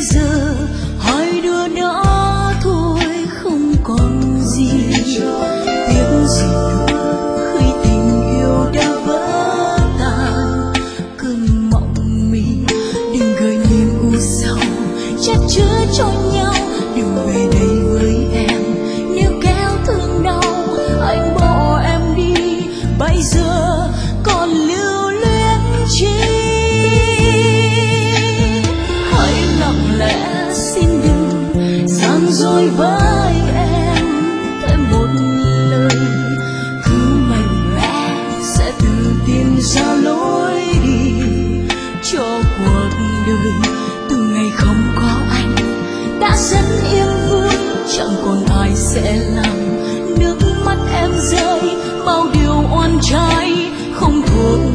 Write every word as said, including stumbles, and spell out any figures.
giờ hai đứa đã thôi không còn gì, tiếc gì nữa khi tình yêu đã vỡ tan. Cơn mộng mình đừng gợi niềm u sầu chất chứa cho nhau, đừng về đây với em nếu kéo thương đau. Anh bỏ em đi bây giờ còn lưu luyến chi, hãy lặng lẽ xin đừng gian dối với em thêm một lời, cứ mạnh mẽ sẽ tự tìm ra lối đi cho cuộc đời. Từ ngày không có anh đã rất yên vui, chẳng còn ai sẽ làm nước mắt em rơi bao điều oan trái không thuộc